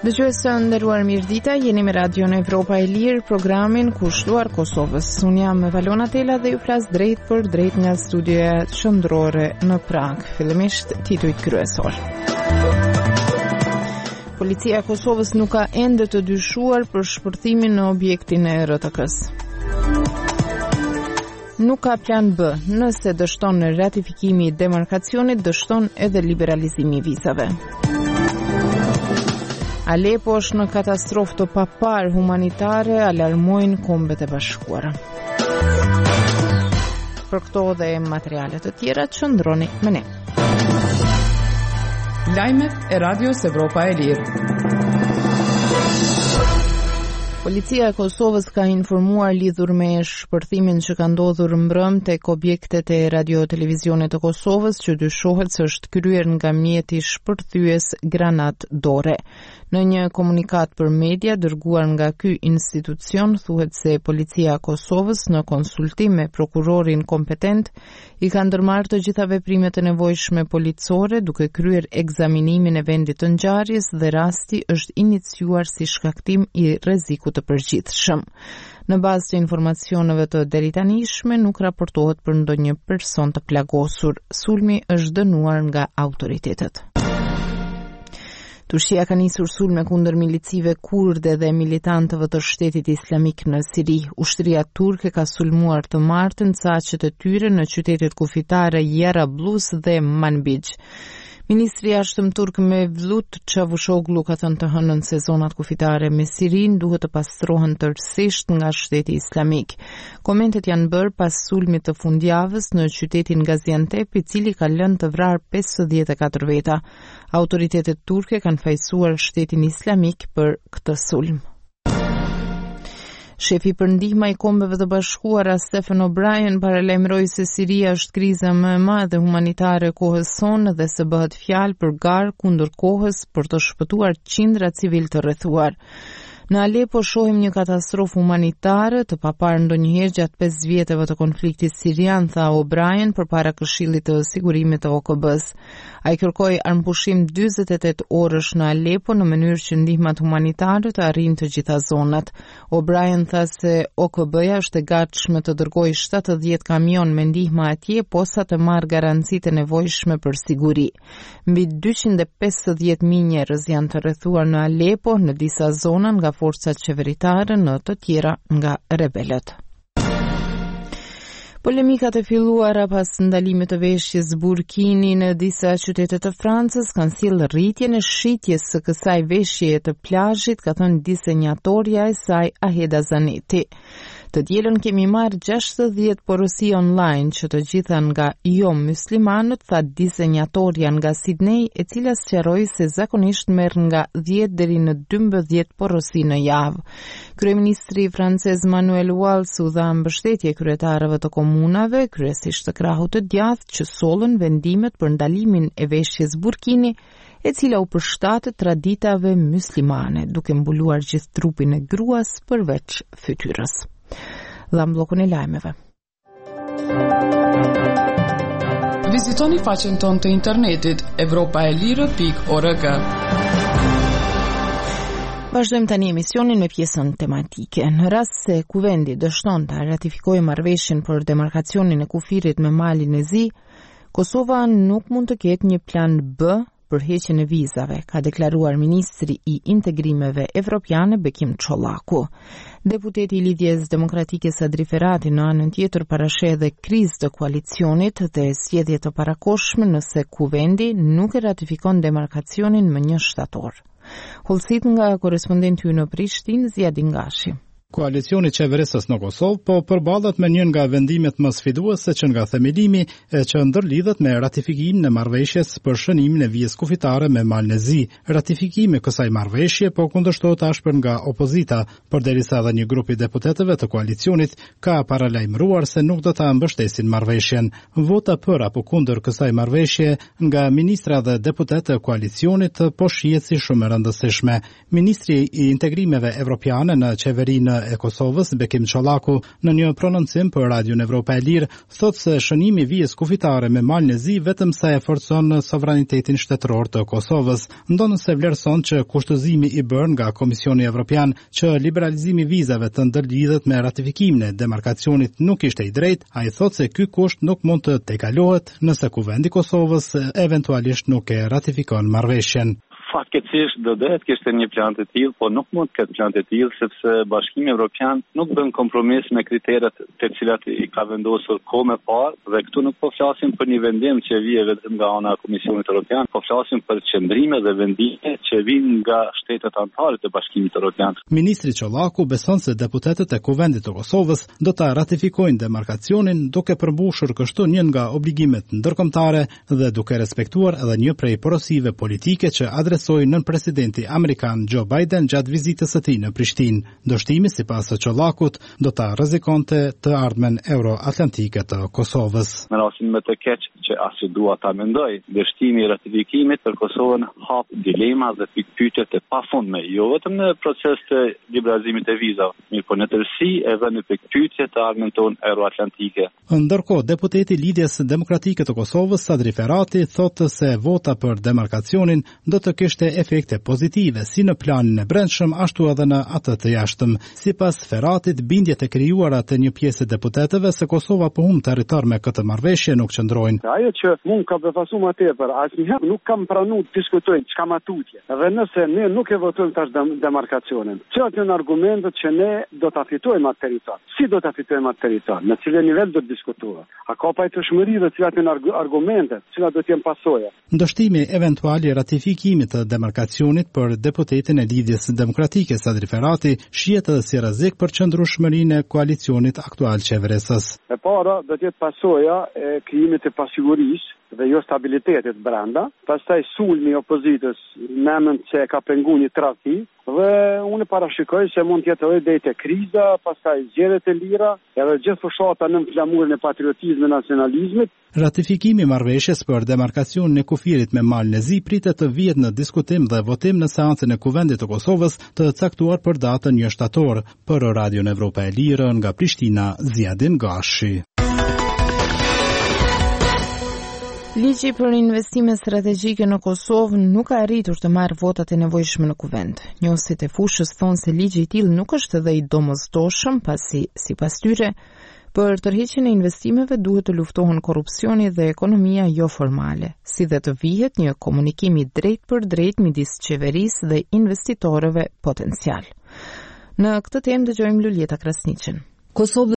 Dëgjues të nderuar, mirëdita, jeni me Radion Evropa e Lirë, programin Kushtuar Kosovës. Unë jam Valona Tela dhe ju flas drejt për drejt nga studioja qendrore në Prag. Fillimisht titujt kryesor. Policia e Kosovës nuk ka ende të dyshuar për shpërthimin në objektin e RTK-s. Nuk ka plan B, nëse dështon ratifikimi i demarkacionit, dështon edhe liberalizimi i vizave. Alepo është në katastrofë të papar humanitare, alarmojnë Kombet e Bashkuara. Për këto dhe materiale të tjera, qëndroni me ne. Lajmet e Radios Evropa e Lirë. Policia e Kosovës ka informuar lidhur me shpërthimin që ka ndodhur mbrëm tek objektet e radio-televizionit të Kosovës që dyshohet se është kryer nga mjeti shpërthyes granat dore. Në një komunikat për media dërguar nga ky institucion thuhet se Policia e Kosovës në konsultim me prokurorin kompetent i ka ndërmarrë të gjitha veprimet e nevojshme policore duke kryer ekzaminimin e vendit të ngjarjes dhe rasti është iniciuar si shkaktim i rrezikut të përgjithshëm. Në bazë të informacioneve të deritanishme nuk raportohet për ndonjë person të plagosur. Sulmi është dënuar nga autoritetet. Turqia ka nisur sulme kundër milicive kurde dhe militantëve të shtetit islamik në Siri. Ushtria turke ka sulmuar të martën saqet e tyre në qytetet kufitare Jarablus dhe Manbij. Ministri i Jashtëm turk Mevlut Çavuşoglu ka thënë të hënën se zonat kufitare me Sirin duhet të pastrohen tërësisht nga shteti islamik. Komentet janë bërë pas sulmit të fundjavës në qytetin Gaziantep, i cili ka lënë të vrarë 54 veta. Autoritetet turke kanë fajsuar shtetin islamik për këtë sulm. Shefi për ndihma i Kombeve të Bashkuara Stephen O'Brien paralajmëroi se Siria është kriza më e madhe humanitare kohës sonë dhe se bëhet fjalë për garë kundër kohës për të shpëtuar qindra civil të rrethuar. Në Alepo shohim një katastrofë humanitare të paparë ndonjëherë gjatë 5 vjeteve të konfliktit sirian, tha O'Brien përpara Këshillit të Sigurimit të OKB-s. Ai kërkoi armpushim 48 orësh në Alepo në mënyrë që ndihmat humanitare të arrijnë të gjitha zonat. O'Brien tha se OKB-ja është e gatshme të dërgojë 70 kamion me ndihmë atje, posa të marrë garancitë e nevojshme për siguri. Mbi 250.000 njerëz janë të rrethuar në Alepo, në disa zona nga forcat qeveritare, në të tjera nga rebelët. Polemikat e filluara pas ndalimit të veshjes burkini në disa qytete të Francës kanë sjellë rritjen e shitjes së kësaj veshjeje të plazhit, ka thënë disenjatorja e saj Aheda Zaneti. Të dielën kemi marrë 60 porosi online që të gjitha nga jo muslimanët, tha disenjatorja nga Sydney, e cila sqaroi se zakonisht merr nga 10 deri në 12 porosi në javë. Kryeministri francez Manuel Valls u dha mbështetje kryetarëve të komunave, kryesisht të krahut të djathtë, që sollën vendimet për ndalimin e veshjes burkini, e cila u përshtatet traditave muslimane, duke mbuluar gjithë trupin e gruas përveç fytyrës. Dham bllokun e lajmeve. Vizitoni faqen tonë të internetit evropaelire.org. Vazhdojmë tani emisionin me pjesën tematike. Në rast se Kuvendi dështon të ratifikojë marrëveshjen për demarkacionin e kufirit me Malin e Zi, Kosova nuk mund të ketë një plan B për heqjen e vizave, ka deklaruar ministri i integrimeve evropiane Bekim Çollaku. Deputeti i Lidhjes Demokratike Sadri Ferati në anën tjetër parasheh edhe krizë të koalicionit dhe zgjedhje të parakohshme nëse Kuvendi nuk e ratifikon demarkacionin më 1 shtator. Hollësit nga korespondenti ynë në Prishtinë, Ziadin Gashi. Koalicioni qeverisës në Kosovë po përballet me një nga vendimet më sfiduese që nga themelimi e që ndërlidhet me ratifikimin e marrëveshjes për shënimin e vijës kufitare me Malin e Zi. Ratifikimi i kësaj marrëveshje po kundërshtohet ashpër nga opozita, përderisa edhe një grup i deputetëve të koalicionit ka paralajmëruar se nuk do ta mbështesin marrëveshjen. Vota për apo kundër kësaj marrëveshje nga ministra dhe deputetë e koalicionit po shihet si shumë e rëndësishme. Ministri i integrimeve evropiane në qeverinë e Kosovës, Bekim Çollaku, në një prononcim për Radion Evropa e Lirë, thotë se shënimi i vijës kufitare me mal në zi vetëm sa e forcon sovranitetin shtetëror të Kosovës. Ndonë se vlerëson që kushtëzimi i bërë nga Komisioni Evropian që liberalizimi vizave të ndërlidhet me ratifikimin e demarkacionit nuk ishte i drejtë, ai thotë se ky kusht nuk mund të tejkalohet nëse kuvendi i Kosovës eventualisht nuk e ratifikon marrëveshjen. Fatkeqësisht do të kishte një plan të tillë, po nuk mund të ketë plan të tillë sepse Bashkimi Evropian nuk bën kompromis me kriteret të cilat i ka vendosur kohë më parë, dhe këtu nuk po flasim për një vendim që vije vetëm nga ana e Komisionit Evropian, po flasim për qendrime dhe vendime që vijnë nga shtetet anëtare të Bashkimit Evropian. Ministri Çollaku beson se deputetët e Kuvendit të Kosovës do ta ratifikojnë demarkacionin duke përmbushur kështu një nga obligimet ndërkombëtare dhe duke respektuar edhe një prej porosive politike që nën presidenti amerikan Joe Biden gjatë vizitës së tij në Prishtinë. Dështimi sipas Çollakut do ta rrezikonte të ardhmen euroatlantike të Kosovës. Në rastin më të keq që as dua ta mendoj, dështimi i ratifikimit për Kosovën hap dilema dhe pikpyetje të pafundme, jo vetëm në proces të liberalizimit të vizave, mirë po në tërësi edhe në pikpyetje të ardhmen tonë euroatlantike. Ndërkohë, deputeti i Lidhjes Demokratike të Kosovës, Sadri Ferrati, thotë se vota për demarkacionin do të kishte efekte pozitive si në planin e brendshëm ashtu edhe në atë të jashtëm. Sipas Ferratit, bindjet e krijuara të një pjesë deputetëve se Kosova po humb territor me këtë marrëveshje nuk qëndrojnë. Ajo që mund ka befasu më tepër, asnjëherë nuk kam pranuar të diskutojnë çka matutje. Dhe nëse ne nuk e votojmë tash demarkacionin, cilat janë argumentet që ne do ta fitojmë atë territor? Si do ta fitojmë atë territor? Në cilën nivel do të diskutohet? A ka pajtueshmëri dhe cilat janë argumentet, cilat do të jenë pasojat? Ndështimi eventual i ratifikimit të demarkacionit për deputetin e Lidhjes Demokratike Sadri Ferrati shihet edhe si rrezik për qëndrueshmërinë e koalicionit aktual qeverisës. E para do të jetë pasoja e krijimit të pasigurisë dhe jo stabilitetit brenda, pastaj sulmi i opozitës nëmën se ka penguar një tradhti, dhe unë parashikoj se mund të jetë edhe deri te kriza, pastaj zgjedhjet e lira, edhe gjithë fshata në flamurin e patriotizmit, nacionalizmit. Ratifikimi i marrëveshjes për demarkacionin e kufirit me mal në zi pritet të vihet në diskutim dhe votim në seancën e Kuvendit të Kosovës të caktuar për datën 1 shtator. Për Radion Evropa e Lirë nga Prishtina, Ziadin Gashi. Ligji për investime strategjike në Kosovë nuk ka arritur të marrë votat e nevojshme në kuvend. Njohësit e fushës thonë se ligji i tillë nuk është edhe i domosdoshëm, pasi sipas tyre, për tërheqjen e investimeve duhet të luftohen korrupsioni dhe ekonomia jo formale, si dhe të vihet një komunikim i drejt për drejt midis qeverisë dhe investitorëve potencial. Në këtë temë dëgjojmë Luljeta Krasniqin. Kosovë